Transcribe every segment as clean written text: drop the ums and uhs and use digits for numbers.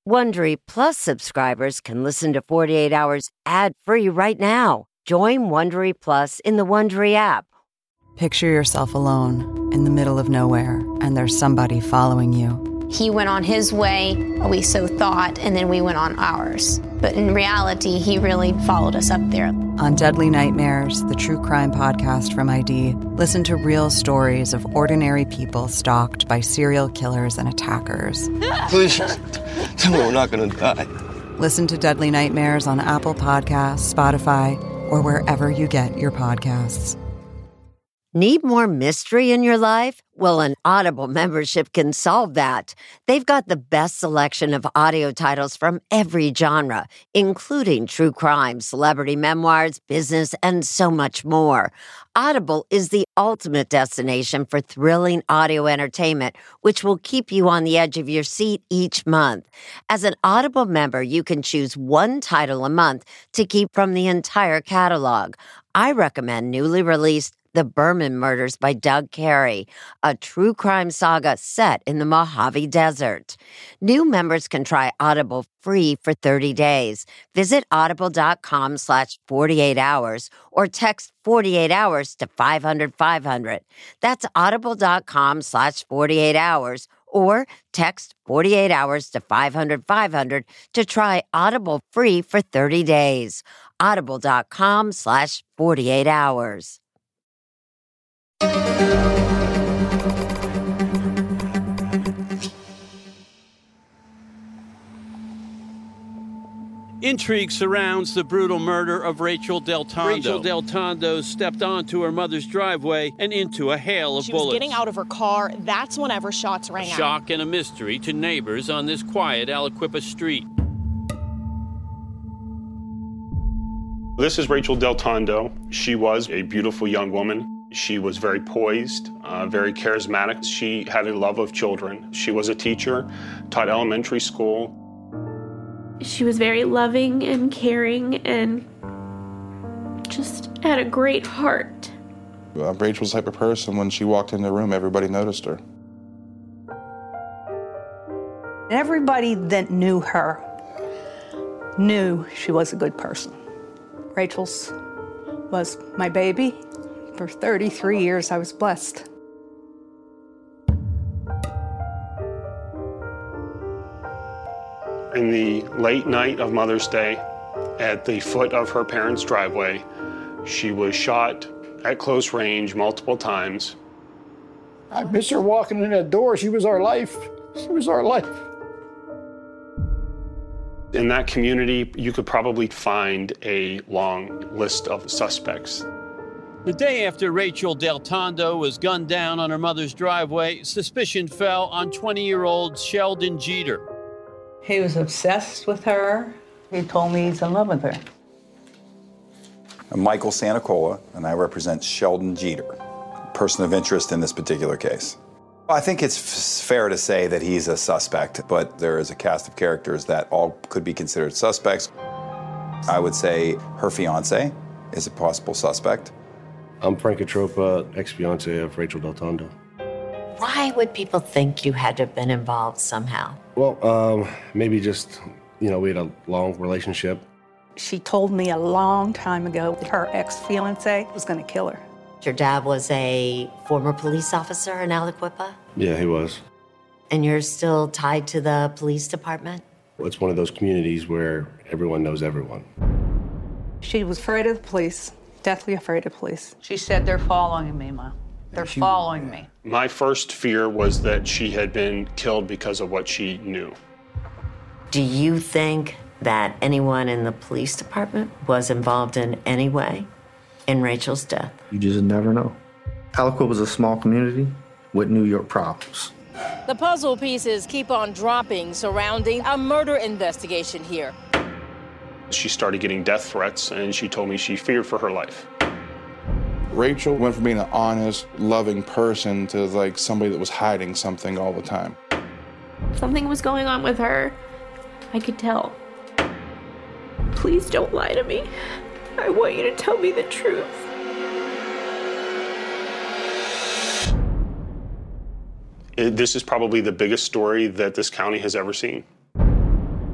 Wondery Plus subscribers can listen to 48 Hours ad-free right now. Join Wondery Plus in the Wondery app. Picture yourself alone in the middle of nowhere, and there's somebody following you. He went on his way, we so thought, and then we went on ours. But in reality, he really followed us up there. On Deadly Nightmares, the true crime podcast from ID, listen to real stories of ordinary people stalked by serial killers and attackers. Please, tell me we're not going to die. Listen to Deadly Nightmares on Apple Podcasts, Spotify, or wherever you get your podcasts. Need more mystery in your life? Well, an Audible membership can solve that. They've got the best selection of audio titles from every genre, including true crime, celebrity memoirs, business, and so much more. Audible is the ultimate destination for thrilling audio entertainment, which will keep you on the edge of your seat each month. As an Audible member, you can choose one title a month to keep from the entire catalog. I recommend newly released The Berman Murders by Doug Carey, a true crime saga set in the Mojave Desert. New members can try Audible free for 30 days. Visit audible.com/48 hours or text 48 hours to 500-500. That's audible.com/48 hours or text 48 hours to 500-500 to try Audible free for 30 days. Audible.com/48 hours. Intrigue surrounds the brutal murder of Rachel Del Tondo. Rachel Del Tondo stepped onto her mother's driveway and into a hail of bullets. She was getting out of her car. That's whenever shots rang out. Shock and a mystery to neighbors on this quiet Aliquippa street. This is Rachel Del Tondo. She was a beautiful young woman. She was very poised, very charismatic. She had a love of children. She was a teacher, taught elementary school. She was very loving and caring and just had a great heart. Rachel's the type of person, when she walked in the room, everybody noticed her. Everybody that knew her knew she was a good person. Rachel's was my baby. For 33 years, I was blessed. In the late night of Mother's Day, at the foot of her parents' driveway, she was shot at close range multiple times. I miss her walking in that door. She was our life. She was our life. In that community, you could probably find a long list of suspects. The day after Rachel Del Tondo was gunned down on her mother's driveway, suspicion fell on 20-year-old Sheldon Jeter. He was obsessed with her. He told me he's in love with her. I'm Michael Santacola, and I represent Sheldon Jeter, person of interest in this particular case. I think it's fair to say that he's a suspect, but there is a cast of characters that all could be considered suspects. I would say her fiance is a possible suspect. I'm Frank Atropa, ex-fiance of Rachel Del Tondo. Why would people think you had to have been involved somehow? Well, maybe just, we had a long relationship. She told me a long time ago that her ex-fiance was going to kill her. Your dad was a former police officer in Aliquippa? Yeah, he was. And you're still tied to the police department? It's one of those communities where everyone knows everyone. She was afraid of the police, deathly afraid of police. She said, they're following me, Ma. They're following me. My first fear was that she had been killed because of what she knew. Do you think that anyone in the police department was involved in any way in Rachel's death? You just never know. Aliquippa was a small community with New York problems. The puzzle pieces keep on dropping surrounding a murder investigation here. She started getting death threats, and she told me she feared for her life. Rachel went from being an honest, loving person to like somebody that was hiding something all the time. Something was going on with her. I could tell. Please don't lie to me. I want you to tell me the truth. This is probably the biggest story that this county has ever seen.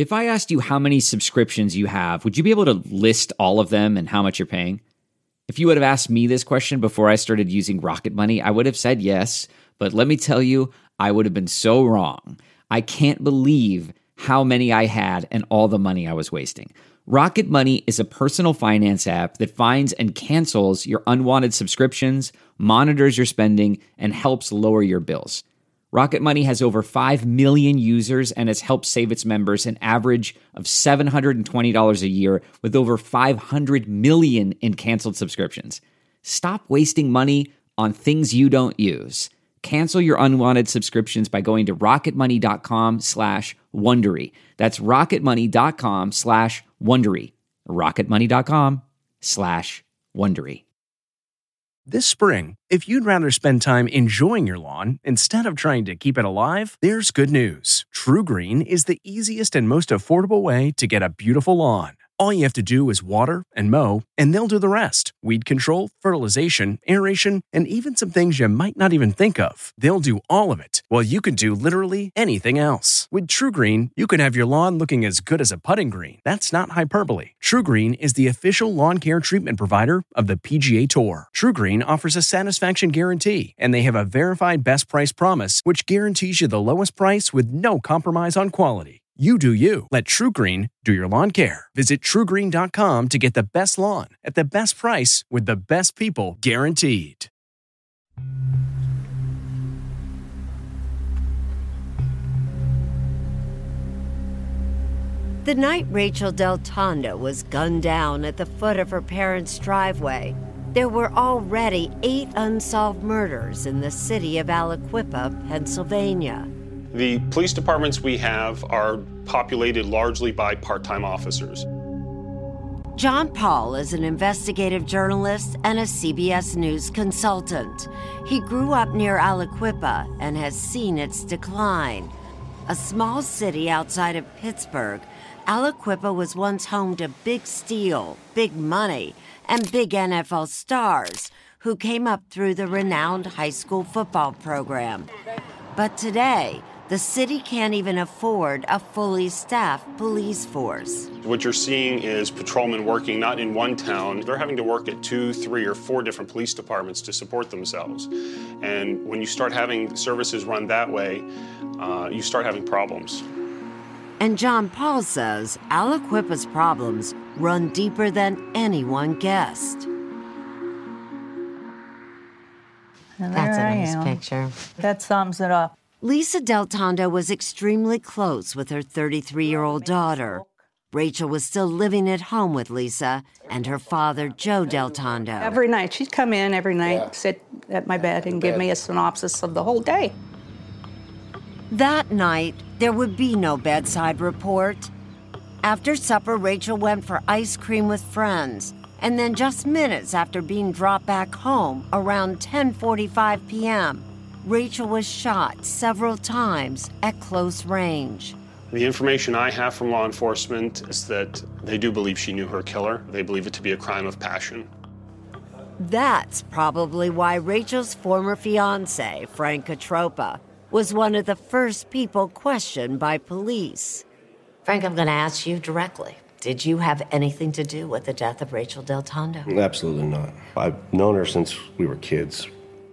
If I asked you how many subscriptions you have, would you be able to list all of them and how much you're paying? If you would have asked me this question before I started using Rocket Money, I would have said yes, but let me tell you, I would have been so wrong. I can't believe how many I had and all the money I was wasting. Rocket Money is a personal finance app that finds and cancels your unwanted subscriptions, monitors your spending, and helps lower your bills. Rocket Money has over 5 million users and has helped save its members an average of $720 a year with over 500 million in canceled subscriptions. Stop wasting money on things you don't use. Cancel your unwanted subscriptions by going to rocketmoney.com/Wondery. That's rocketmoney.com/Wondery. rocketmoney.com/Wondery. This spring, if you'd rather spend time enjoying your lawn instead of trying to keep it alive, there's good news. True Green is the easiest and most affordable way to get a beautiful lawn. All you have to do is water and mow, and they'll do the rest. Weed control, fertilization, aeration, and even some things you might not even think of. They'll do all of it, while you can do literally anything else. With True Green, you can have your lawn looking as good as a putting green. That's not hyperbole. True Green is the official lawn care treatment provider of the PGA Tour. True Green offers a satisfaction guarantee, and they have a verified best price promise, which guarantees you the lowest price with no compromise on quality. You do you. Let True Green do your lawn care. Visit TrueGreen.com to get the best lawn at the best price with the best people guaranteed. The night Rachel Del Tondo was gunned down at the foot of her parents' driveway, there were already 8 unsolved murders in the city of Aliquippa, Pennsylvania. The police departments we have are populated largely by part-time officers. John Paul is an investigative journalist and a CBS News consultant. He grew up near Aliquippa and has seen its decline. A small city outside of Pittsburgh, Aliquippa was once home to Big Steel, Big Money, and big NFL stars who came up through the renowned high school football program. But today, the city can't even afford a fully staffed police force. What you're seeing is patrolmen working not in one town. They're having to work at 2, 3, or 4 different police departments to support themselves. And when you start having services run that way, you start having problems. And John Paul says Aliquippa's problems run deeper than anyone guessed. And That's there a I nice am. picture. That sums it up. Lisa Del Tondo was extremely close with her 33-year-old daughter. Rachel was still living at home with Lisa and her father, Joe Del Tondo. Every night, she'd come in every night, sit at my bed, and give me a synopsis of the whole day. That night, there would be no bedside report. After supper, Rachel went for ice cream with friends. And then just minutes after being dropped back home, around 10:45 p.m., Rachel was shot several times at close range. The information I have from law enforcement is that they do believe she knew her killer. They believe it to be a crime of passion. That's probably why Rachel's former fiancé, Frank Catropa, was one of the first people questioned by police. Frank, I'm going to ask you directly. Did you have anything to do with the death of Rachel Del Tondo? Absolutely not. I've known her since we were kids.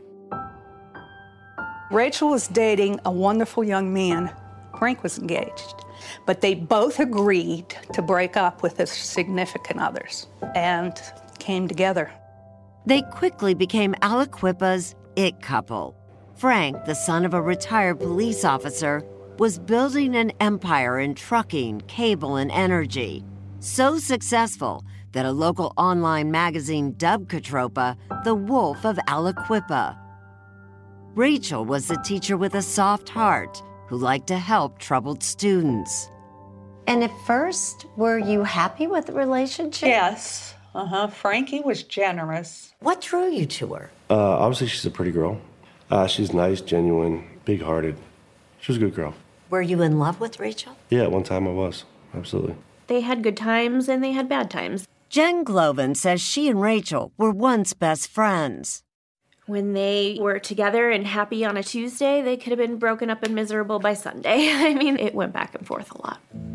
Rachel was dating a wonderful young man. Frank was engaged. But they both agreed to break up with their significant others and came together. They quickly became Aliquippa's it couple. Frank, the son of a retired police officer, was building an empire in trucking, cable, and energy. So successful that a local online magazine dubbed Catropa the Wolf of Aliquippa. Rachel was a teacher with a soft heart who liked to help troubled students. And at first, were you happy with the relationship? Yes. Frankie was generous. What drew you to her? Obviously, she's a pretty girl. She's nice, genuine, big-hearted. She was a good girl. Were you in love with Rachel? Yeah, at one time I was. Absolutely. They had good times and they had bad times. Jen Glovin says she and Rachel were once best friends. When they were together and happy on a Tuesday, they could have been broken up and miserable by Sunday. I mean, it went back and forth a lot.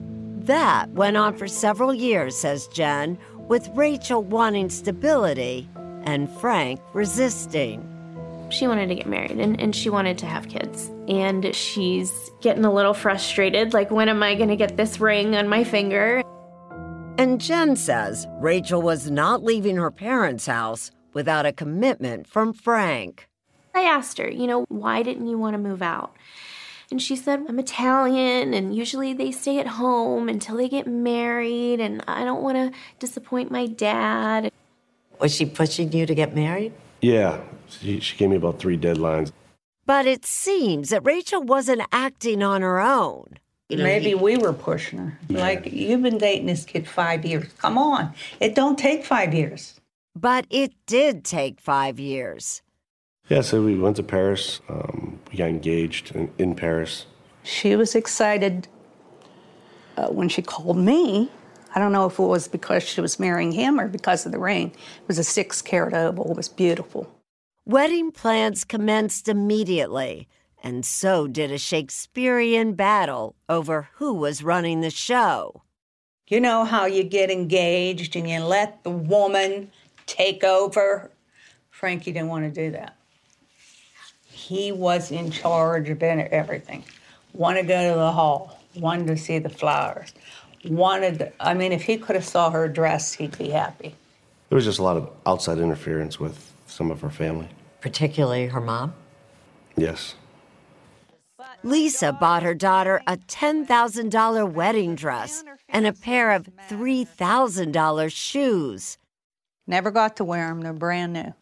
That went on for several years, says Jen, with Rachel wanting stability and Frank resisting. She wanted to get married and she wanted to have kids. And she's getting a little frustrated, like, when am I going to get this ring on my finger? And Jen says Rachel was not leaving her parents' house without a commitment from Frank. I asked her, why didn't you want to move out? And she said, I'm Italian, and usually they stay at home until they get married, and I don't want to disappoint my dad. Was she pushing you to get married? Yeah, she gave me about 3 deadlines. But it seems that Rachel wasn't acting on her own. Maybe we were pushing her. Yeah. Like, you've been dating this kid 5 years. Come on. It don't take 5 years. But it did take 5 years. Yeah, so we went to Paris. We got engaged in Paris. She was excited when she called me. I don't know if it was because she was marrying him or because of the ring. It was a 6-carat opal. It was beautiful. Wedding plans commenced immediately, and so did a Shakespearean battle over who was running the show. You know how you get engaged and you let the woman take over? Frankie didn't want to do that. He was in charge of everything. Wanted to go to the hall, wanted to see the flowers, if he could have saw her dress, he'd be happy. There was just a lot of outside interference with some of her family. Particularly her mom? Yes. Lisa bought her daughter a $10,000 wedding dress and a pair of $3,000 shoes. Never got to wear them. They're brand new.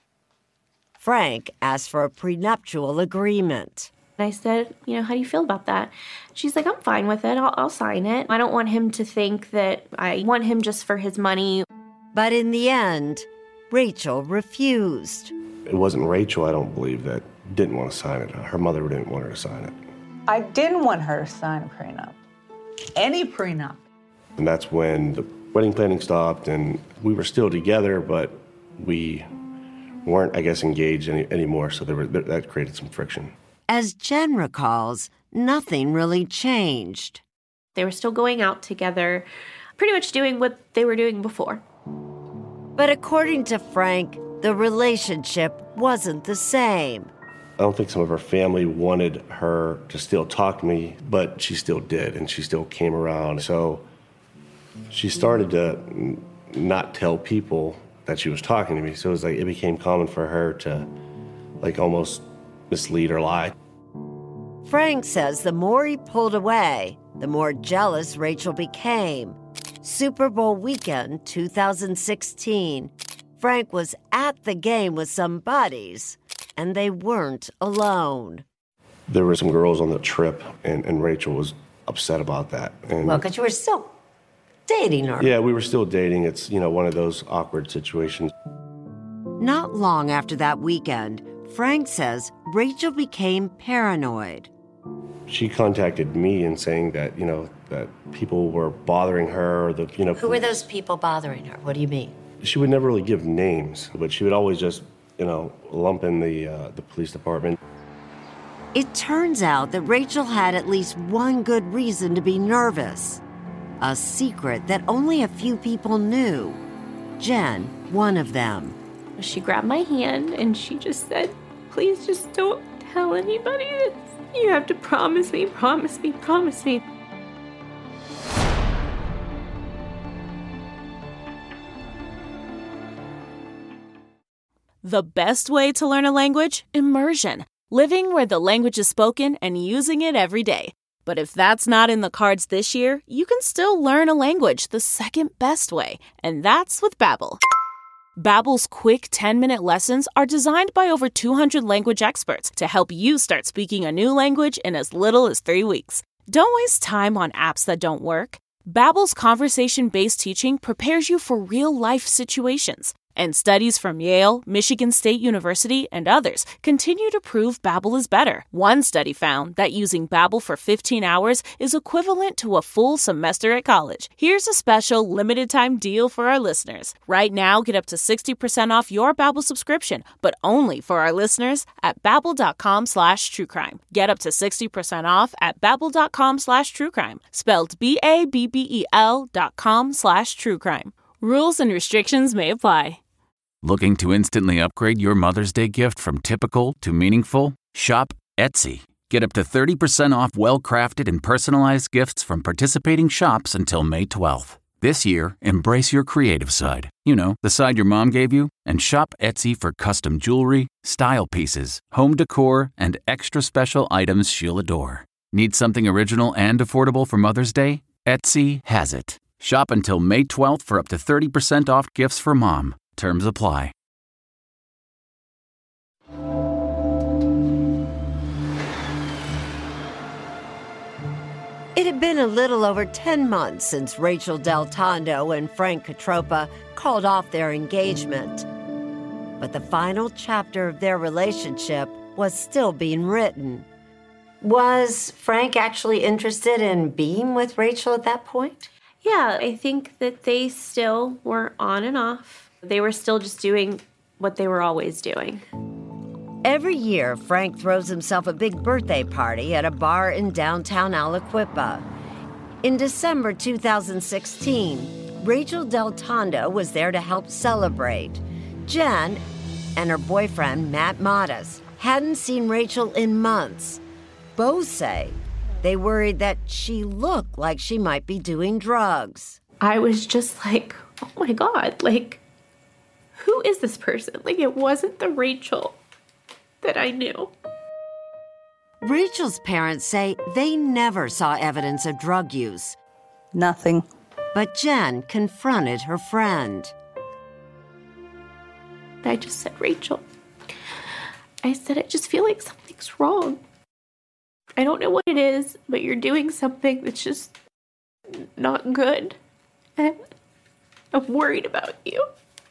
Frank asked for a prenuptial agreement. I said, how do you feel about that? She's like, I'm fine with it. I'll sign it. I don't want him to think that I want him just for his money. But in the end, Rachel refused. It wasn't Rachel, I don't believe, that didn't want to sign it. Her mother didn't want her to sign it. I didn't want her to sign a prenup. Any prenup. And that's when the wedding planning stopped, and we were still together, but we weren't, engaged anymore, so that created some friction. As Jen recalls, nothing really changed. They were still going out together, pretty much doing what they were doing before. But according to Frank, the relationship wasn't the same. I don't think some of her family wanted her to still talk to me, but she still did, and she still came around. So she started to not tell people that she was talking to me. So it became common for her to almost mislead or lie. Frank says the more he pulled away, the more jealous Rachel became. Super Bowl weekend 2016, Frank was at the game with some buddies, and they weren't alone. There were some girls on the trip, and Rachel was upset about that. And because you were still dating her. Yeah, we were still dating. It's, one of those awkward situations. Not long after that weekend, Frank says Rachel became paranoid. She contacted me and saying that, that people were bothering her. Or Who were those people bothering her? What do you mean? She would never really give names, but she would always just, lump in the police department. It turns out that Rachel had at least one good reason to be nervous. A secret that only a few people knew. Jen, one of them. She grabbed my hand and she just said, please just don't tell anybody this. You have to promise me, promise me, promise me. The best way to learn a language? Immersion. Living where the language is spoken and using it every day. But if that's not in the cards this year, you can still learn a language the second best way, and that's with Babbel. Babbel's quick 10-minute lessons are designed by over 200 language experts to help you start speaking a new language in as little as 3 weeks. Don't waste time on apps that don't work. Babbel's conversation-based teaching prepares you for real-life situations. And studies from Yale, Michigan State University, and others continue to prove Babbel is better. One study found that using Babbel for 15 hours is equivalent to a full semester at college. Here's a special limited-time deal for our listeners. Right now, get up to 60% off your Babbel subscription, but only for our listeners at Babbel.com/truecrime. Get up to 60% off at Babbel.com/truecrime. Spelled BABBEL.com/truecrime. Rules and restrictions may apply. Looking to instantly upgrade your Mother's Day gift from typical to meaningful? Shop Etsy. Get up to 30% off well-crafted and personalized gifts from participating shops until May 12th. This year, embrace your creative side. You know, the side your mom gave you. And shop Etsy for custom jewelry, style pieces, home decor, and extra special items she'll adore. Need something original and affordable for Mother's Day? Etsy has it. Shop until May 12th for up to 30% off gifts for mom. Terms apply. It had been a little over 10 months since Rachel Del Tondo and Frank Cotropa called off their engagement. But the final chapter of their relationship was still being written. Was Frank actually interested in being with Rachel at that point? Yeah, I think that they still were on and off. They were still just doing what they were always doing. Every year, Frank throws himself a big birthday party at a bar in downtown Aliquippa. In December 2016, Rachel Del Tondo was there to help celebrate. Jen and her boyfriend, Matt Mattis, hadn't seen Rachel in months. Both say they worried that she looked like she might be doing drugs. I was just like, oh my God, like, who is this person? Like, it wasn't the Rachel that I knew. Rachel's parents say they never saw evidence of drug use. Nothing. But Jen confronted her friend. I just said, Rachel, I said, I just feel like something's wrong. I don't know what it is, but you're doing something that's just not good. And I'm worried about you.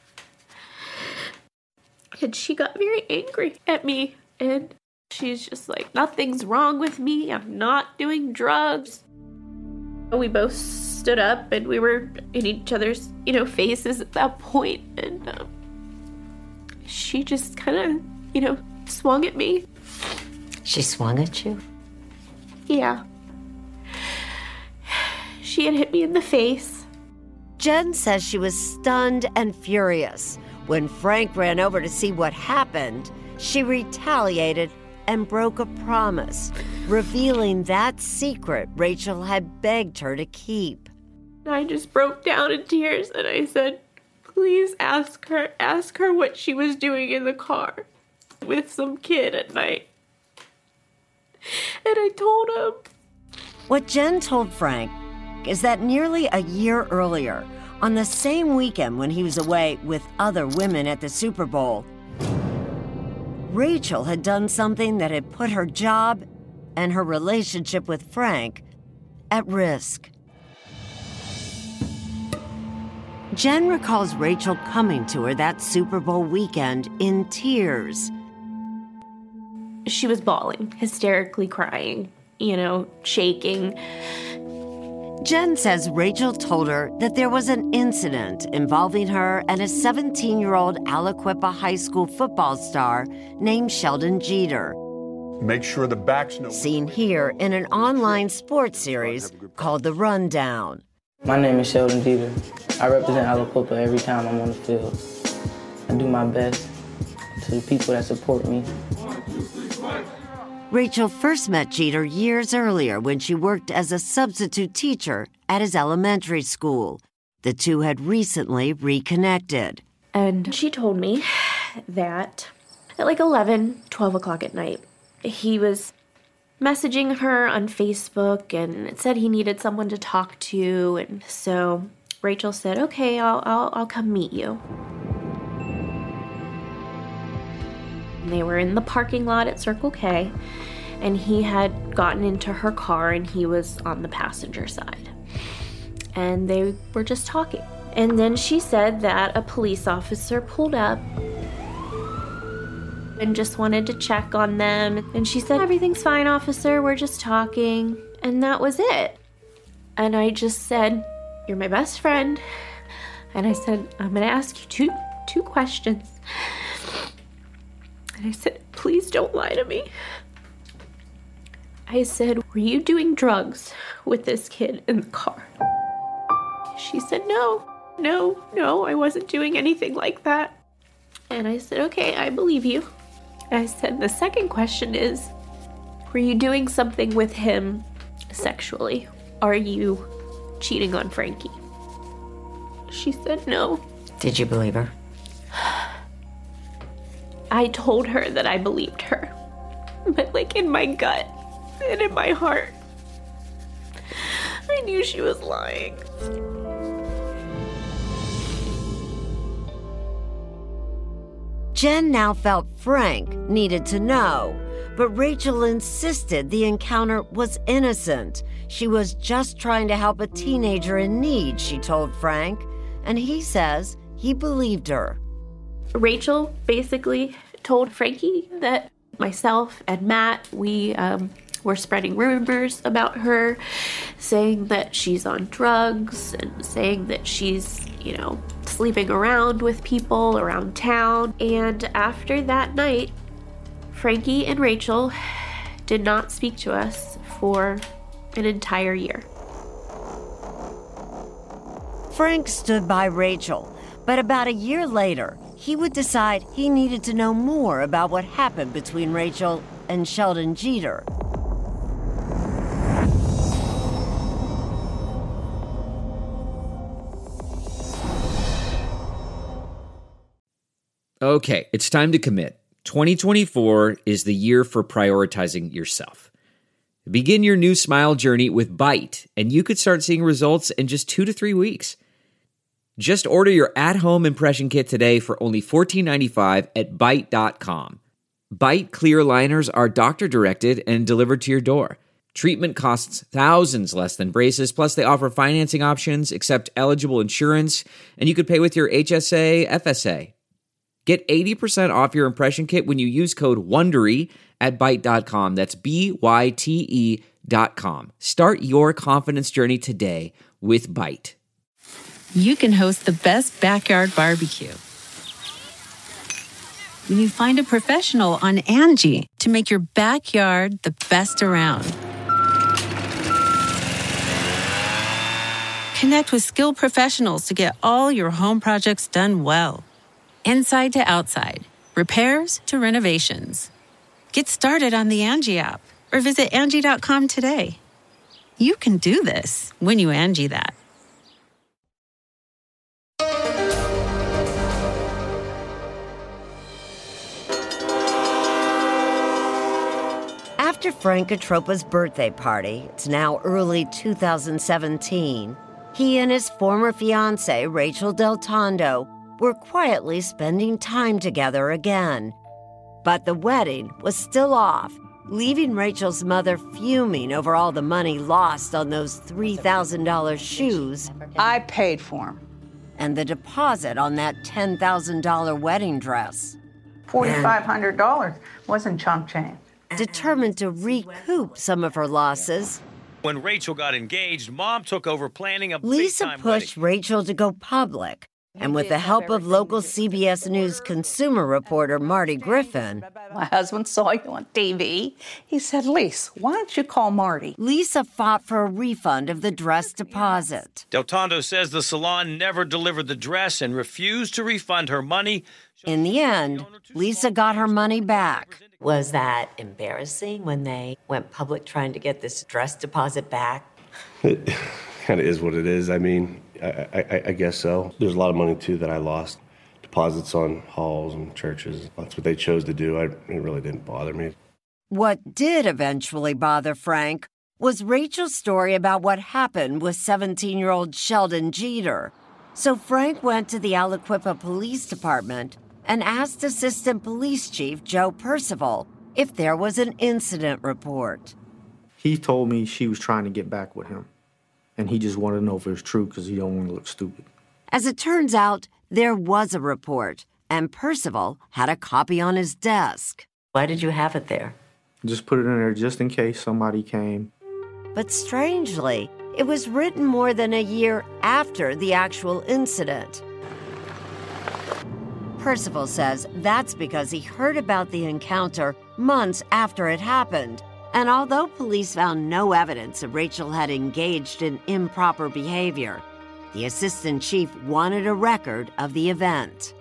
And she got very angry at me. And she's just like, nothing's wrong with me. I'm not doing drugs. We both stood up and we were in each other's, faces at that point. And she just kind of, swung at me. She swung at you? Yeah. She had hit me in the face. Jen says she was stunned and furious. When Frank ran over to see what happened, she retaliated and broke a promise, revealing that secret Rachel had begged her to keep. I just broke down in tears and I said, please ask her what she was doing in the car with some kid at night. And I told him. What Jen told Frank is that nearly a year earlier, on the same weekend when he was away with other women at the Super Bowl, Rachel had done something that had put her job and her relationship with Frank at risk. Jen recalls Rachel coming to her that Super Bowl weekend in tears. She was bawling, hysterically crying, shaking. Jen says Rachel told her that there was an incident involving her and a 17-year-old Aliquippa High School football star named Sheldon Jeter. Make sure the backs know. Seen here in an online sports series called The Rundown. My name is Sheldon Jeter. I represent Aliquippa every time I'm on the field. I do my best to the people that support me. Rachel first met Jeter years earlier when she worked as a substitute teacher at his elementary school. The two had recently reconnected. And she told me that at like 11, 12 o'clock at night, he was messaging her on Facebook and it said he needed someone to talk to. And so Rachel said, okay, I'll come meet you. And they were in the parking lot at Circle K, and he had gotten into her car and he was on the passenger side. And they were just talking. And then she said that a police officer pulled up and just wanted to check on them. And she said, "Everything's fine, officer, we're just talking." And that was it. And I just said, "You're my best friend." And I said, "I'm gonna ask you two questions." And I said, "Please don't lie to me." I said, "Were you doing drugs with this kid in the car?" She said, No, I wasn't doing anything like that." And I said, "Okay, I believe you." I said, "The second question is, were you doing something with him sexually? Are you cheating on Frankie?" She said, "No." Did you believe her? I told her that I believed her. But like in my gut and in my heart, I knew she was lying. Jen now felt Frank needed to know, but Rachel insisted the encounter was innocent. She was just trying to help a teenager in need, she told Frank, and he says he believed her. Rachel basically told Frankie that myself and Matt, we were spreading rumors about her, saying that she's on drugs and saying that she's, sleeping around with people around town. And after that night, Frankie and Rachel did not speak to us for an entire year. Frank stood by Rachel, but about a year later, he would decide he needed to know more about what happened between Rachel and Sheldon Jeter. Okay, it's time to commit. 2024 is the year for prioritizing yourself. Begin your new smile journey with Byte, and you could start seeing results in just 2 to 3 weeks. Just order your at-home impression kit today for only $14.95 at Byte.com. Byte clear liners are doctor-directed and delivered to your door. Treatment costs thousands less than braces, plus they offer financing options, accept eligible insurance, and you could pay with your HSA, FSA. Get 80% off your impression kit when you use code WONDERY at Byte.com. That's BYTE.com. Start your confidence journey today with Byte. You can host the best backyard barbecue when you find a professional on Angie to make your backyard the best around. Connect with skilled professionals to get all your home projects done well. Inside to outside, repairs to renovations. Get started on the Angie app or visit Angie.com today. You can do this when you Angie that. After Frank Atropa's birthday party, it's now early 2017, he and his former fiancée, Rachel Del Tondo, were quietly spending time together again. But the wedding was still off, leaving Rachel's mother fuming over all the money lost on those $3,000 shoes. I paid for them. And the deposit on that $10,000 wedding dress. $4,500 wasn't chump change. Determined to recoup some of her losses, when Rachel got engaged, Mom took over planning a Lisa big-time pushed wedding. Rachel to go public. And with the help of local CBS News consumer reporter Marty Griffin, My husband saw you on TV. He said, "Lisa, why don't you call Marty?" Lisa fought for a refund of the dress deposit. Del Tondo says the salon never delivered the dress and refused to refund her money. In the end, Lisa got her money back. Was that embarrassing when they went public trying to get this dress deposit back? It kind of is what it is. I mean, I guess so. There's a lot of money, too, that I lost. Deposits on halls and churches. That's what they chose to do. It really didn't bother me. What did eventually bother Frank was Rachel's story about what happened with 17-year-old Sheldon Jeter. So Frank went to the Aliquippa Police Department and asked Assistant Police Chief Joe Percival if there was an incident report. He told me she was trying to get back with him, and he just wanted to know if it was true because he don't want to look stupid. As it turns out, there was a report, and Percival had a copy on his desk. Why did you have it there? Just put it in there just in case somebody came. But strangely, it was written more than a year after the actual incident. Percival says that's because he heard about the encounter months after it happened. And although police found no evidence that Rachel had engaged in improper behavior, the assistant chief wanted a record of the event.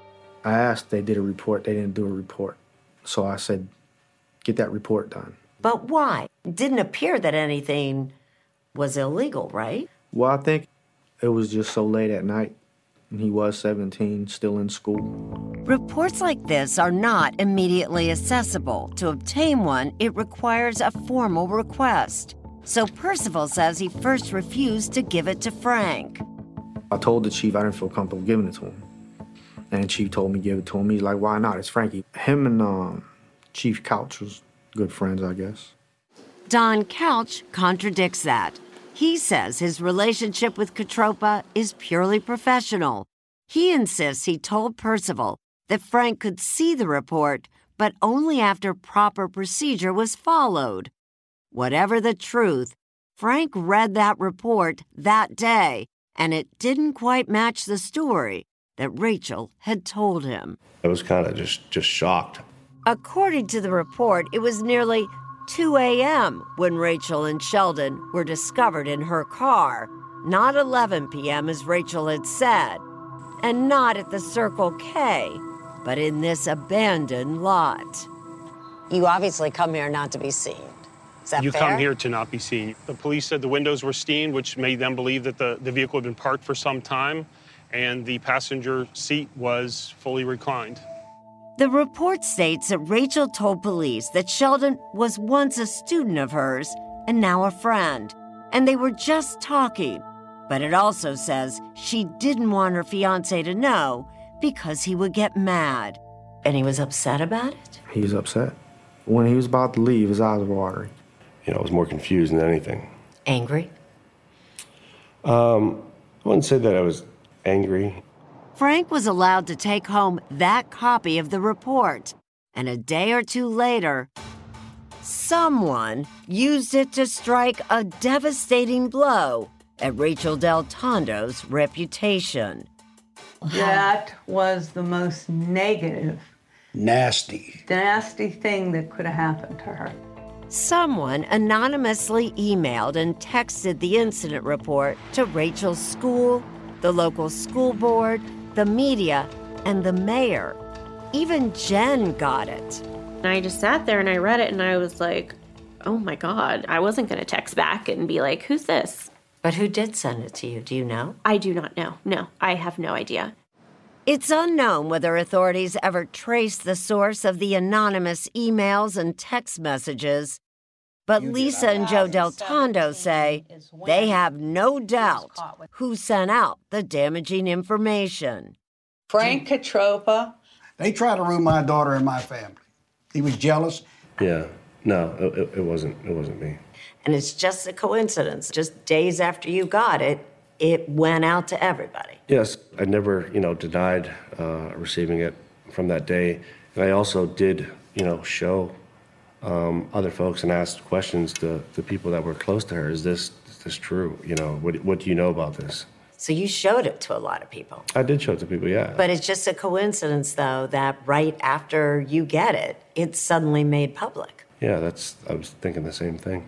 I asked if they did a report. They didn't do a report. So I said, get that report done. But why? It didn't appear that anything was illegal, right? Well, I think it was just so late at night. And he was 17, still in school. Reports like this are not immediately accessible. To obtain one, it requires a formal request. So Percival says he first refused to give it to Frank. I told the chief I didn't feel comfortable giving it to him. And the chief told me to give it to him. He's like, why not? It's Frankie. Him and Chief Couch was good friends, I guess. Don Couch contradicts that. He says his relationship with Katropa is purely professional. He insists he told Percival that Frank could see the report, but only after proper procedure was followed. Whatever the truth, Frank read that report that day, and it didn't quite match the story that Rachel had told him. I was kind of just shocked. According to the report, it was nearly 2 a.m. when Rachel and Sheldon were discovered in her car, not 11 p.m. as Rachel had said, and not at the Circle K, but in this abandoned lot. You obviously come here not to be seen. Is that You fair? come here to not be seen. The police said the windows were steamed, which made them believe that the vehicle had been parked for some time, and the passenger seat was fully reclined. The report states that Rachel told police that Sheldon was once a student of hers and now a friend, and they were just talking. But it also says she didn't want her fiancé to know because he would get mad. And he was upset about it? He was upset. When he was about to leave, his eyes were watering. You know, I was more confused than anything. Angry? I wouldn't say that I was angry. Frank was allowed to take home that copy of the report, and a day or two later, someone used it to strike a devastating blow at Rachel Del Tondo's reputation. That was the most negative, nasty thing that could have happened to her. Someone anonymously emailed and texted the incident report to Rachel's school, the local school board, the media, and the mayor. Even Jen got it. And I just sat there and I read it and I was like, oh my God. I wasn't going to text back and be like, who's this? But who did send it to you? Do you know? I do not know. No, I have no idea. It's unknown whether authorities ever traced the source of the anonymous emails and text messages, but Lisa and Joe Del Tondo say they have no doubt who sent out the damaging information. Frank Katropa. They tried to ruin my daughter and my family. He was jealous. Yeah, no, it wasn't me. And it's just a coincidence. Just days after you got it, it went out to everybody. Yes, I never, denied receiving it from that day. And I also did, show other folks and ask questions to the people that were close to her. Is this true? What do you know about this? So you showed it to a lot of people. I did show it to people, yeah. But it's just a coincidence, though, that right after you get it, it's suddenly made public. Yeah, I was thinking the same thing.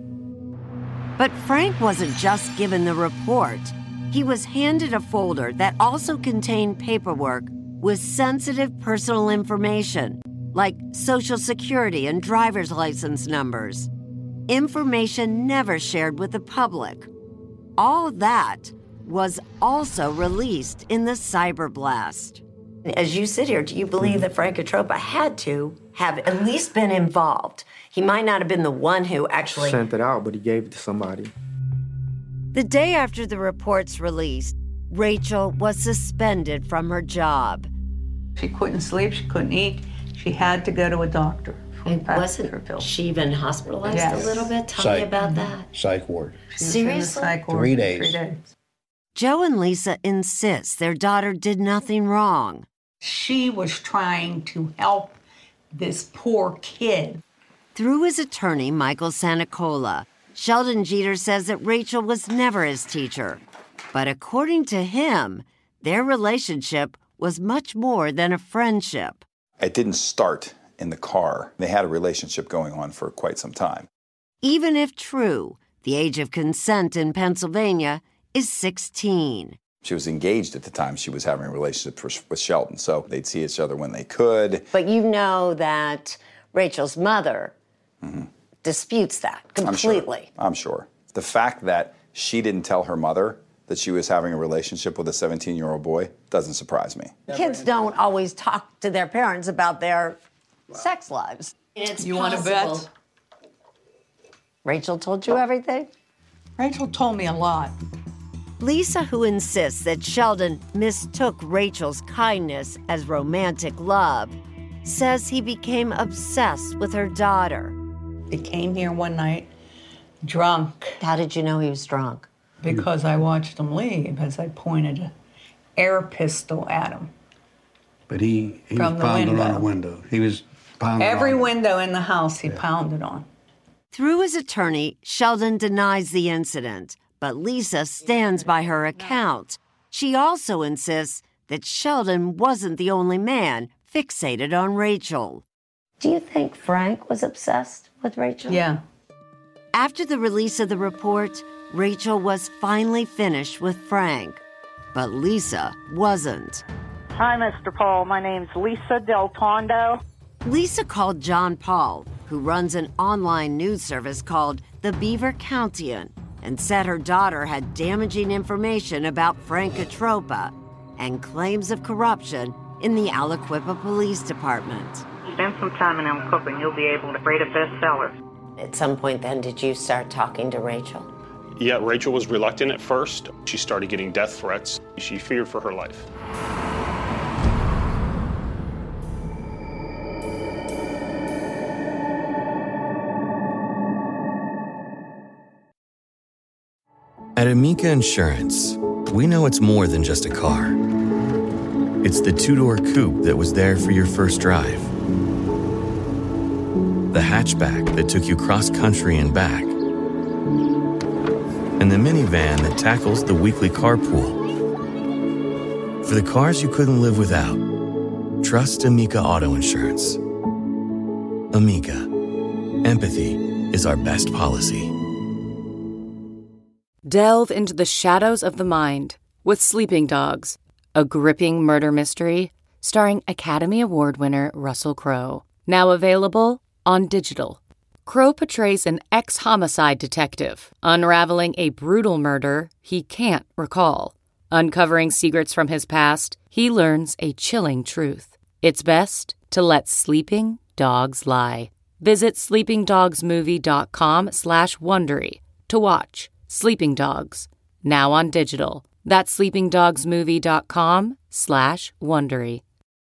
But Frank wasn't just given the report. He was handed a folder that also contained paperwork with sensitive personal information, like Social Security and driver's license numbers. Information never shared with the public. All that was also released in the cyberblast. As you sit here, do you believe that Frank Katropa had to have at least been involved? He might not have been the one who actually sent it out, but he gave it to somebody. The day after the report's released, Rachel was suspended from her job. She couldn't sleep, she couldn't eat. She had to go to a doctor. Wasn't she even hospitalized Yes. a little bit? Tell me about that. Psych ward. Seriously? Psych ward 3 for days. 3 days. Joe and Lisa insist their daughter did nothing wrong. She was trying to help this poor kid. Through his attorney, Michael Santacola, Sheldon Jeter says that Rachel was never his teacher. But according to him, their relationship was much more than a friendship. It didn't start in the car. They had a relationship going on for quite some time. Even if true, the age of consent in Pennsylvania is 16. She was engaged at the time she was having a relationship with Sheldon, so they'd see each other when they could. But you know that Rachel's mother disputes that completely. I'm sure. The fact that she didn't tell her mother that she was having a relationship with a 17-year-old boy doesn't surprise me. Kids don't always talk to their parents about their sex lives. You want to bet? Rachel told you everything? Rachel told me a lot. Lisa, who insists that Sheldon mistook Rachel's kindness as romantic love, says he became obsessed with her daughter. He came here one night, drunk. How did you know he was drunk? Because I watched him leave as I pointed an air pistol at him. But he was From the pounding window. on a window. He was pounding Every on window in the house he pounded on. Through his attorney, Sheldon denies the incident, but Lisa stands by her account. She also insists that Sheldon wasn't the only man fixated on Rachel. Do you think Frank was obsessed with Rachel? Yeah. After the release of the report, Rachel was finally finished with Frank, but Lisa wasn't. Hi, Mr. Paul. My name's Lisa Del Tondo. Lisa called John Paul, who runs an online news service called The Beaver Countian, and said her daughter had damaging information about Frank Atropa and claims of corruption in the Aliquippa Police Department. Spend some time in Aliquippa and you'll be able to rate a bestseller. At some point then, did you start talking to Rachel? Yeah, Rachel was reluctant at first. She started getting death threats. She feared for her life. At Amica Insurance, we know it's more than just a car. It's the two-door coupe that was there for your first drive, the hatchback that took you cross-country and back, and the minivan that tackles the weekly carpool. For the cars you couldn't live without, trust Amica Auto Insurance. Amica. Empathy is our best policy. Delve into the shadows of the mind with Sleeping Dogs, a gripping murder mystery starring Academy Award winner Russell Crowe. Now available on digital. Crowe portrays an ex-homicide detective unraveling a brutal murder he can't recall. Uncovering secrets from his past, he learns a chilling truth. It's best to let sleeping dogs lie. Visit sleepingdogsmovie.com/Wondery to watch Sleeping Dogs, now on digital. That's sleepingdogsmovie.com/Wondery.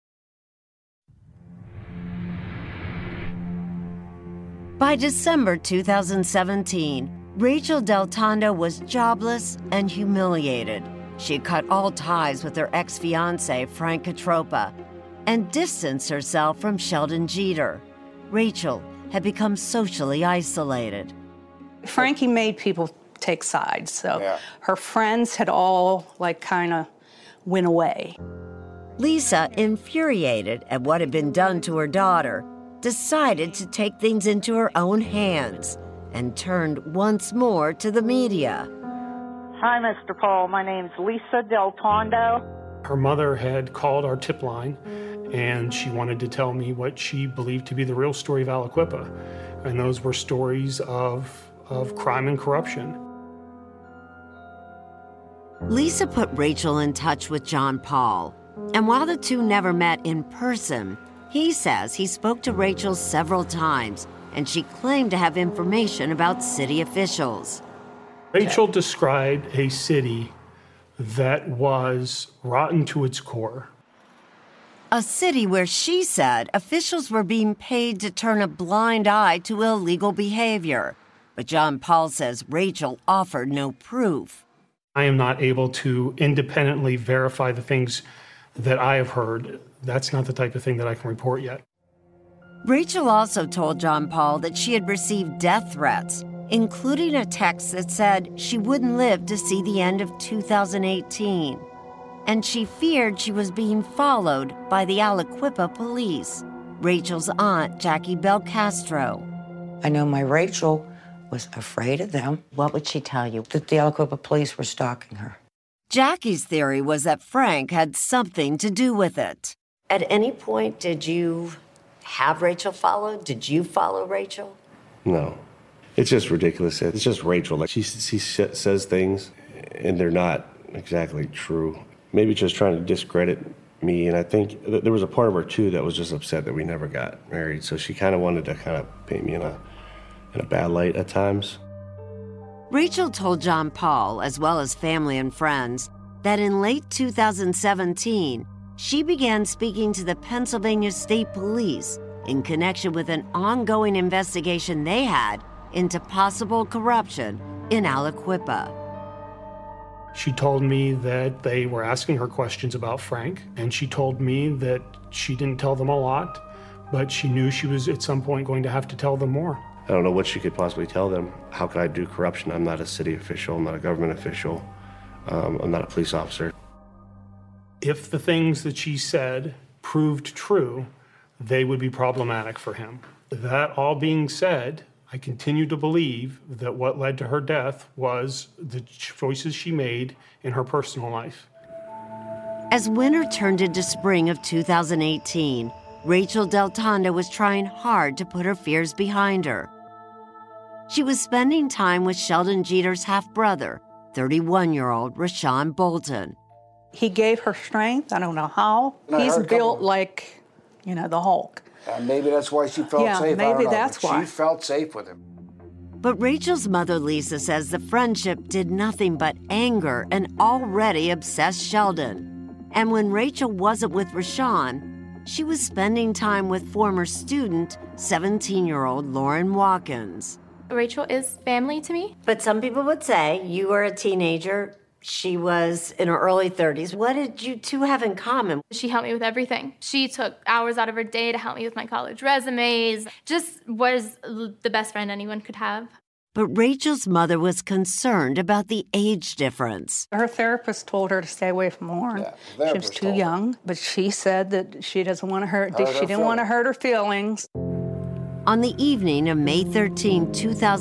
By December 2017, Rachel Del Tondo was jobless and humiliated. She had cut all ties with her ex-fiancé, Frank Atropa, and distanced herself from Sheldon Jeter. Rachel had become socially isolated. Frankie made people take sides, so her friends had all, kind of went away. Lisa, infuriated at what had been done to her daughter, decided to take things into her own hands and turned once more to the media. Hi, Mr. Paul. My name's Lisa Del Tondo. Her mother had called our tip line, and she wanted to tell me what she believed to be the real story of Aliquippa. And those were stories of crime and corruption. Lisa put Rachel in touch with John Paul, and while the two never met in person, he says he spoke to Rachel several times, and she claimed to have information about city officials. Rachel described a city that was rotten to its core. A city where she said officials were being paid to turn a blind eye to illegal behavior. But John Paul says Rachel offered no proof. I am not able to independently verify the things that I have heard. That's not the type of thing that I can report yet. Rachel also told John Paul that she had received death threats, including a text that said she wouldn't live to see the end of 2018. And she feared she was being followed by the Aliquippa police, Rachel's aunt, Jackie Belcastro. I know my Rachel was afraid of them. What would she tell you? That the Aliquippa police were stalking her. Jackie's theory was that Frank had something to do with it. At any point, did you have Rachel followed? Did you follow Rachel? No. It's just ridiculous. It's just Rachel. Like she says things, and they're not exactly true. Maybe just trying to discredit me. And I think there was a part of her, too, that was just upset that we never got married. So she kind of wanted to kind of paint me in a bad light at times. Rachel told John Paul, as well as family and friends, that in late 2017, she began speaking to the Pennsylvania State Police in connection with an ongoing investigation they had into possible corruption in Aliquippa. She told me that they were asking her questions about Frank, and she told me that she didn't tell them a lot, but she knew she was at some point going to have to tell them more. I don't know what she could possibly tell them. How could I do corruption? I'm not a city official. I'm not a government official. I'm not a police officer. If the things that she said proved true, they would be problematic for him. That all being said, I continue to believe that what led to her death was the choices she made in her personal life. As winter turned into spring of 2018, Rachel Del Tondo was trying hard to put her fears behind her. She was spending time with Sheldon Jeter's half-brother, 31-year-old Rashawn Bolton. He gave her strength. I don't know how. He's built like, the Hulk. And maybe that's why she felt safe. Maybe I don't know, that's why. She felt safe with him. But Rachel's mother, Lisa, says the friendship did nothing but anger an already obsessed Sheldon. And when Rachel wasn't with Rashawn, she was spending time with former student, 17-year-old Lauren Watkins. Rachel is family to me. But some people would say you were a teenager. She was in her early 30s. What did you two have in common? She helped me with everything. She took hours out of her day to help me with my college resumes. Just was the best friend anyone could have. But Rachel's mother was concerned about the age difference. Her therapist told her to stay away from Lauren. Yeah, she was too young, but she said that she doesn't want to hurt. She didn't want to hurt her feelings. On the evening of May 13,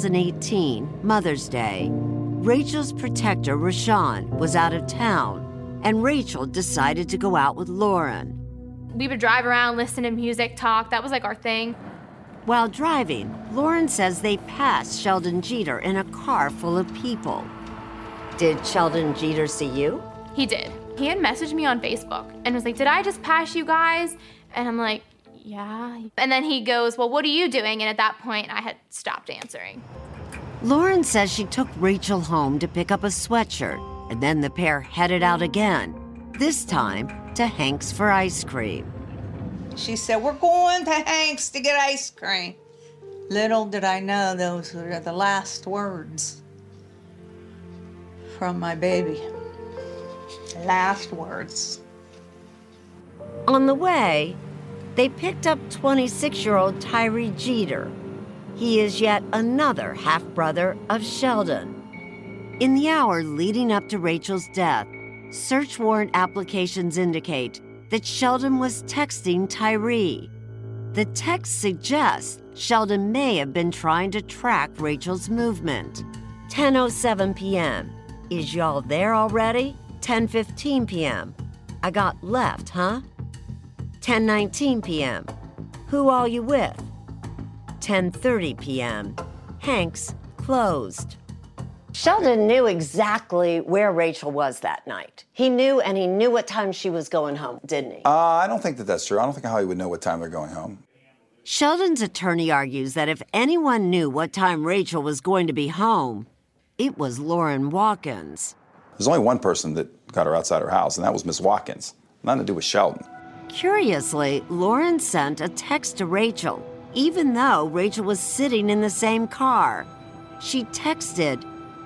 2018, Mother's Day, Rachel's protector, Rashawn, was out of town, and Rachel decided to go out with Lauren. We would drive around, listen to music, talk. That was like our thing. While driving, Lauren says they passed Sheldon Jeter in a car full of people. Did Sheldon Jeter see you? He did. He had messaged me on Facebook and was like, "Did I just pass you guys?" And I'm like, "Yeah." And then he goes, "Well, what are you doing?" And at that point, I had stopped answering. Lauren says she took Rachel home to pick up a sweatshirt, and then the pair headed out again, this time to Hank's for ice cream. She said, "We're going to Hank's to get ice cream." Little did I know those were the last words from my baby. Last words. On the way, they picked up 26-year-old Tyree Jeter. He is yet another half-brother of Sheldon. In the hour leading up to Rachel's death, search warrant applications indicate that Sheldon was texting Tyree. The text suggests Sheldon may have been trying to track Rachel's movement. 10:07 p.m. Is y'all there already? 10:15 p.m. I got left, huh? 10:19 p.m. Who all you with? 10:30 p.m. Hank's closed. Sheldon knew exactly where Rachel was that night. He knew, and he knew what time she was going home, didn't he? I don't think that's true. I don't think how he would know what time they're going home. Sheldon's attorney argues that if anyone knew what time Rachel was going to be home, it was Lauren Watkins. There's only one person that got her outside her house, and that was Miss Watkins. Nothing to do with Sheldon. Curiously, Lauren sent a text to Rachel, even though Rachel was sitting in the same car. She texted,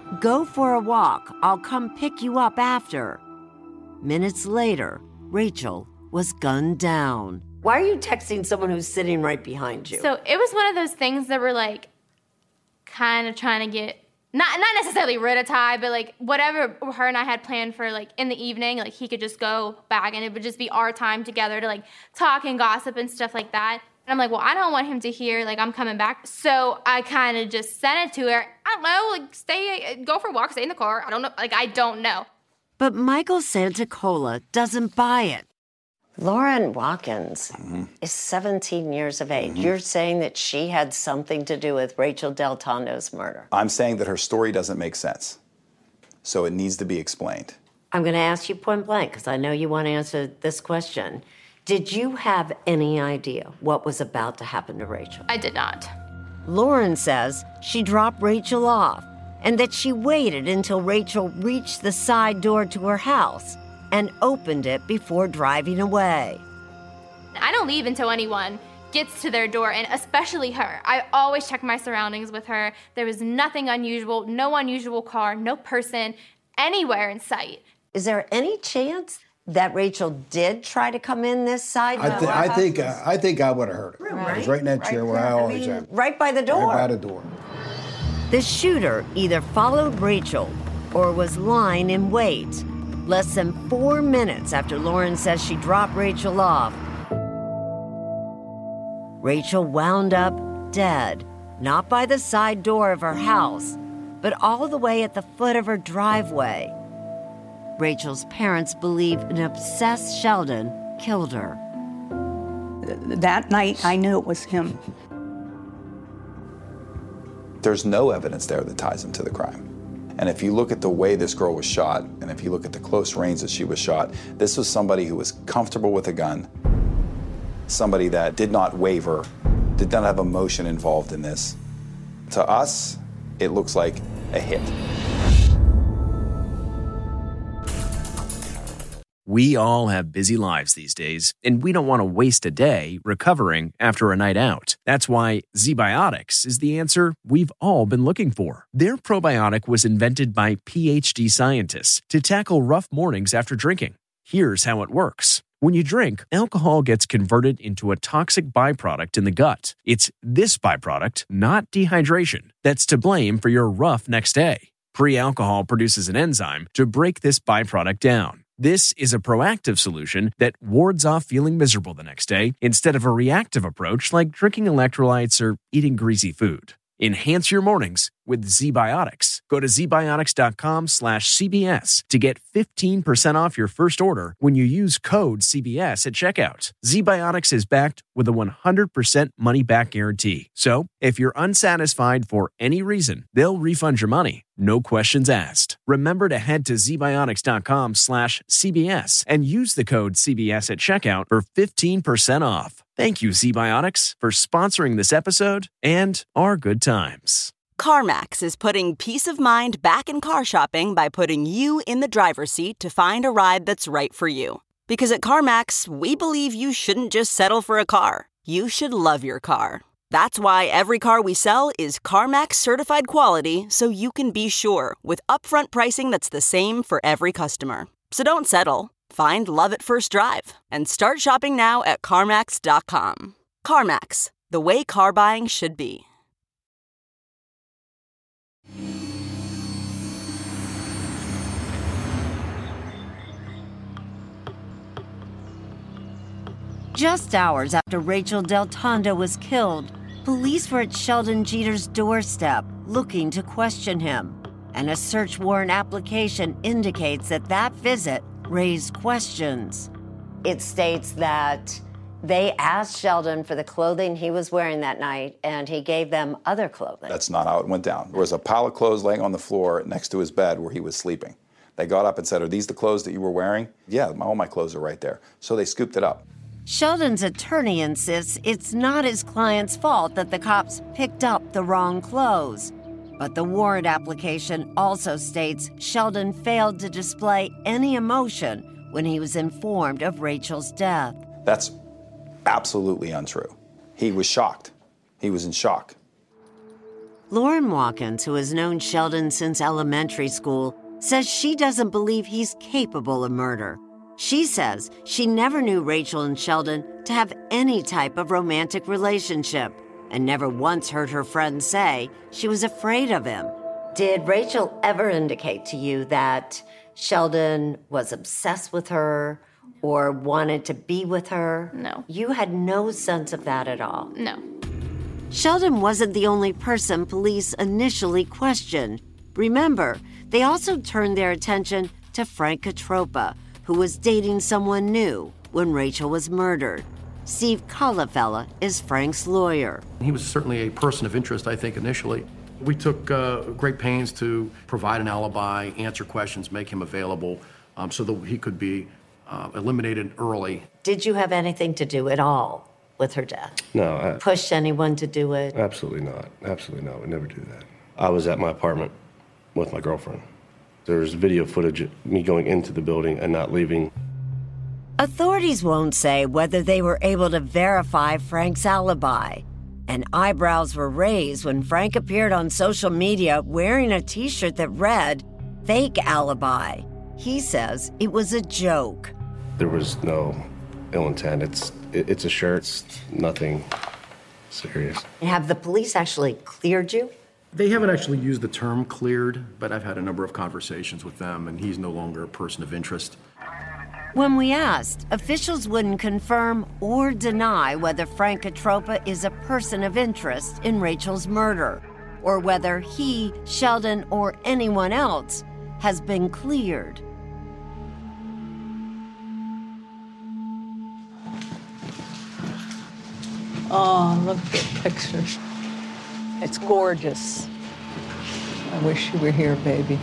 "Go for a walk. I'll come pick you up after." Minutes later, Rachel was gunned down. Why are you texting someone who's sitting right behind you? So it was one of those things that were like kind of trying to get, not necessarily rid of Ty, but like whatever her and I had planned for like in the evening, like he could just go back and it would just be our time together to like talk and gossip and stuff like that. And I'm like, well, I don't want him to hear like I'm coming back. So I kind of just sent it to her. I don't know, like go for a walk, stay in the car. I don't know, like I don't know. But Michael Santacola doesn't buy it. Lauren Watkins is 17 years of age. You're saying that she had something to do with Rachel Del Tondo's murder. I'm saying that her story doesn't make sense, so it needs to be explained. I'm going to ask you point blank because I know you want to answer this question. Did you have any idea what was about to happen to Rachel? I did not. Lauren says she dropped Rachel off and that she waited until Rachel reached the side door to her house and opened it before driving away. I don't leave until anyone gets to their door, and especially her. I always check my surroundings with her. There was nothing unusual, no unusual car, no person anywhere in sight. Is there any chance that Rachel did try to come in this side door? I think I would have heard her. I was right in that chair where I always am. Right by the door. Right by the door. The shooter either followed Rachel or was lying in wait. Less than 4 minutes after Lauren says she dropped Rachel off, Rachel wound up dead, not by the side door of her house, but all the way at the foot of her driveway. Rachel's parents believe an obsessed Sheldon killed her. That night, I knew it was him. There's no evidence there that ties him to the crime. And if you look at the way this girl was shot, and if you look at the close range that she was shot, this was somebody who was comfortable with a gun, somebody that did not waver, did not have emotion involved in this. To us, it looks like a hit. We all have busy lives these days, and we don't want to waste a day recovering after a night out. That's why ZBiotics is the answer we've all been looking for. Their probiotic was invented by PhD scientists to tackle rough mornings after drinking. Here's how it works. When you drink, alcohol gets converted into a toxic byproduct in the gut. It's this byproduct, not dehydration, that's to blame for your rough next day. Pre-alcohol produces an enzyme to break this byproduct down. This is a proactive solution that wards off feeling miserable the next day instead of a reactive approach like drinking electrolytes or eating greasy food. Enhance your mornings with ZBiotics. Go to zbiotics.com/CBS to get 15% off your first order when you use code CBS at checkout. ZBiotics is backed with a 100% money-back guarantee. So, if you're unsatisfied for any reason, they'll refund your money. No questions asked. Remember to head to zbiotics.com/CBS and use the code CBS at checkout for 15% off. Thank you, ZBiotics, for sponsoring this episode and our good times. CarMax is putting peace of mind back in car shopping by putting you in the driver's seat to find a ride that's right for you. Because at CarMax, we believe you shouldn't just settle for a car. You should love your car. That's why every car we sell is CarMax certified quality, so you can be sure with upfront pricing that's the same for every customer. So don't settle. Find love at first drive and start shopping now at CarMax.com. CarMax, the way car buying should be. Just hours after Rachel Del Tondo was killed, police were at Sheldon Jeter's doorstep looking to question him. And a search warrant application indicates that visit raised questions. It states that they asked Sheldon for the clothing he was wearing that night, and he gave them other clothing. That's not how it went down. There was a pile of clothes laying on the floor next to his bed where he was sleeping. They got up and said, "Are these the clothes that you were wearing?" "Yeah, all my clothes are right there." So they scooped it up. Sheldon's attorney insists it's not his client's fault that the cops picked up the wrong clothes. But the warrant application also states Sheldon failed to display any emotion when he was informed of Rachel's death. That's absolutely untrue. He was shocked. He was in shock. Lauren Watkins, who has known Sheldon since elementary school, says she doesn't believe he's capable of murder. She says she never knew Rachel and Sheldon to have any type of romantic relationship and never once heard her friends say she was afraid of him. Did Rachel ever indicate to you that Sheldon was obsessed with her or wanted to be with her? No. You had no sense of that at all? No. Sheldon wasn't the only person police initially questioned. Remember, they also turned their attention to Frank Katropa, who was dating someone new when Rachel was murdered. Steve Colafella is Frank's lawyer. He was certainly a person of interest, I think, initially. We took great pains to provide an alibi, answer questions, make him available so that he could be eliminated early. Did you have anything to do at all with her death? No. Push anyone to do it? Absolutely not. Absolutely not. We never do that. I was at my apartment with my girlfriend. There's video footage of me going into the building and not leaving. Authorities won't say whether they were able to verify Frank's alibi. And eyebrows were raised when Frank appeared on social media wearing a t-shirt that read, "Fake alibi." He says it was a joke. There was no ill intent. It's a shirt. It's nothing serious. Have the police actually cleared you? They haven't actually used the term cleared, but I've had a number of conversations with them, and he's no longer a person of interest. When we asked, officials wouldn't confirm or deny whether Frank Katropa is a person of interest in Rachel's murder, or whether he, Sheldon, or anyone else has been cleared. Oh, look at the pictures. It's gorgeous. I wish you were here, baby.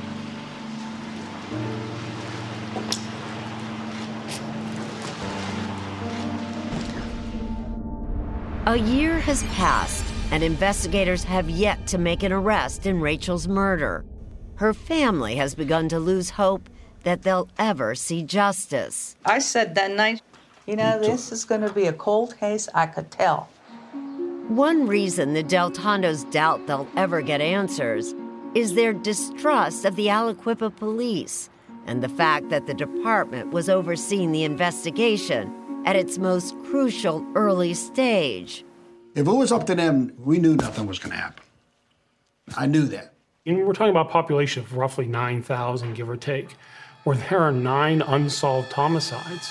A year has passed, and investigators have yet to make an arrest in Rachel's murder. Her family has begun to lose hope that they'll ever see justice. I said that night, you know, this is going to be a cold case, I could tell. One reason the Del Tondos doubt they'll ever get answers is their distrust of the Aliquippa police and the fact that the department was overseeing the investigation at its most crucial early stage. If it was up to them, we knew nothing was going to happen. I knew that. And we're talking about a population of roughly 9,000, give or take, where there are 9 unsolved homicides.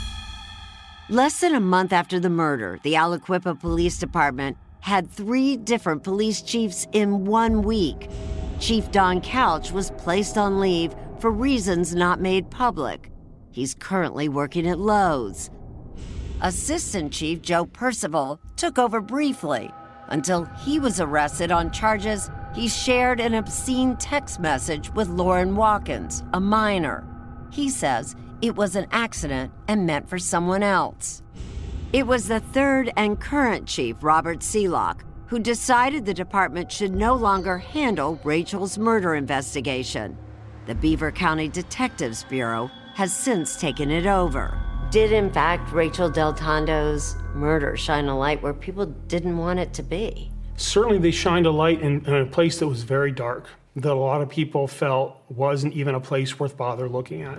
Less than a month after the murder, the Aliquippa Police Department had 3 different police chiefs in 1 week. Chief Don Couch was placed on leave for reasons not made public. He's currently working at Lowe's. Assistant Chief Joe Percival took over briefly until he was arrested on charges he shared an obscene text message with Lauren Watkins, a minor. He says it was an accident and meant for someone else. It was the 3rd and current chief, Robert Seelock, who decided the department should no longer handle Rachel's murder investigation. The Beaver County Detectives Bureau has since taken it over. Did, in fact, Rachel Del Tondo's murder shine a light where people didn't want it to be? Certainly they shined a light in a place that was very dark, that a lot of people felt wasn't even a place worth bother looking at.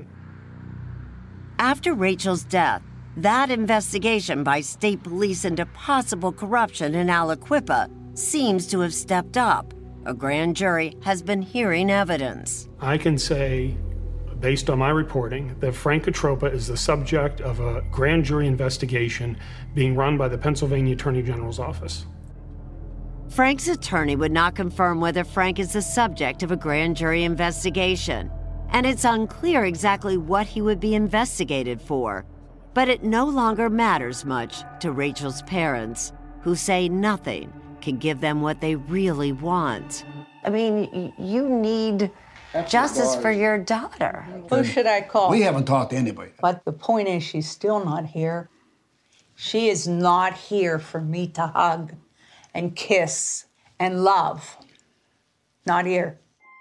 After Rachel's death, that investigation by state police into possible corruption in Aliquippa seems to have stepped up. A grand jury has been hearing evidence. I can say, based on my reporting, that Frank Katropa is the subject of a grand jury investigation being run by the Pennsylvania Attorney General's office. Frank's attorney would not confirm whether Frank is the subject of a grand jury investigation, and it's unclear exactly what he would be investigated for. But it no longer matters much to Rachel's parents, who say nothing can give them what they really want. I mean, you need justice for your daughter. Who should I call? We haven't talked to anybody. But the point is, she's still not here. She is not here for me to hug and kiss and love. Not here.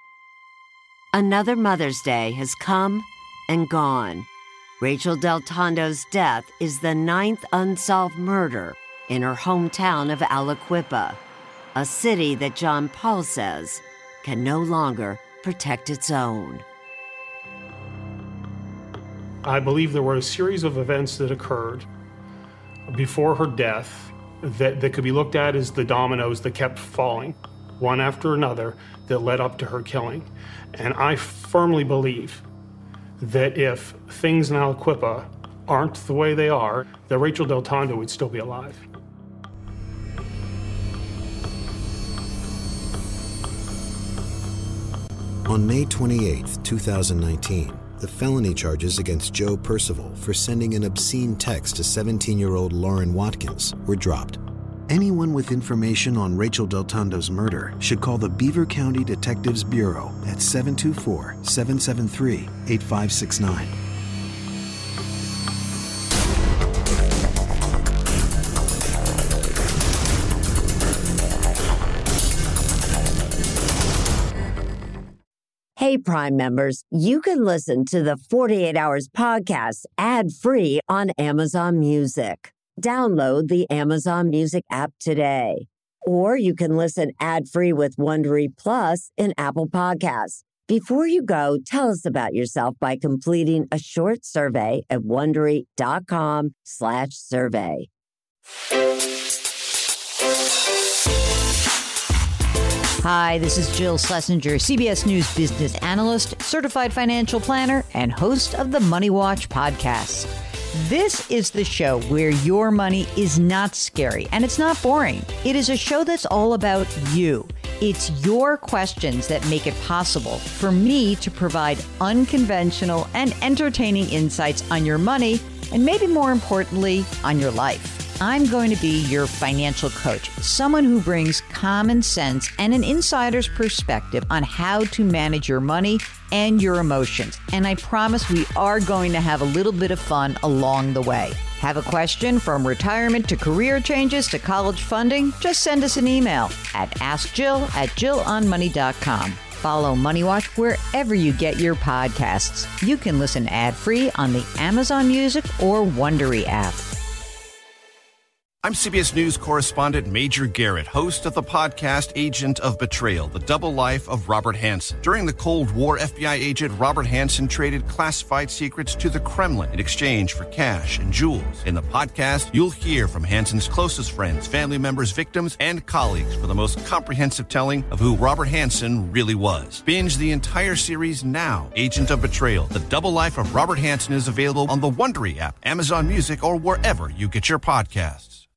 Another Mother's Day has come and gone. Rachel Del Tondo's death is the 9th unsolved murder in her hometown of Aliquippa. a city that John Paul says can no longer protect its own. I believe there were a series of events that occurred before her death that could be looked at as the dominoes that kept falling, one after another, that led up to her killing. And I firmly believe that if things in Aliquippa aren't the way they are, that Rachel Del Tondo would still be alive. On May 28, 2019, the felony charges against Joe Percival for sending an obscene text to 17-year-old Lauren Watkins were dropped. Anyone with information on Rachel Del Tondo's murder should call the Beaver County Detectives Bureau at 724-773-8569. Hey, Prime members, you can listen to the 48 Hours podcast ad-free on Amazon Music. Download the Amazon Music app today. Or you can listen ad-free with Wondery Plus in Apple Podcasts. Before you go, tell us about yourself by completing a short survey at Wondery.com/survey. Hi, this is Jill Schlesinger, CBS News business analyst, certified financial planner, and host of the Money Watch podcast. This is the show where your money is not scary and it's not boring. It is a show that's all about you. It's your questions that make it possible for me to provide unconventional and entertaining insights on your money and maybe more importantly, on your life. I'm going to be your financial coach, someone who brings common sense and an insider's perspective on how to manage your money and your emotions. And I promise we are going to have a little bit of fun along the way. Have a question from retirement to career changes to college funding? Just send us an email at askjill@jillonmoney.com. Follow Money Watch wherever you get your podcasts. You can listen ad-free on the Amazon Music or Wondery app. I'm CBS News correspondent Major Garrett, host of the podcast Agent of Betrayal, The Double Life of Robert Hanssen. During the Cold War, FBI agent Robert Hanssen traded classified secrets to the Kremlin in exchange for cash and jewels. In the podcast, you'll hear from Hanssen's closest friends, family members, victims, and colleagues for the most comprehensive telling of who Robert Hanssen really was. Binge the entire series now. Agent of Betrayal, The Double Life of Robert Hanssen is available on the Wondery app, Amazon Music, or wherever you get your podcasts.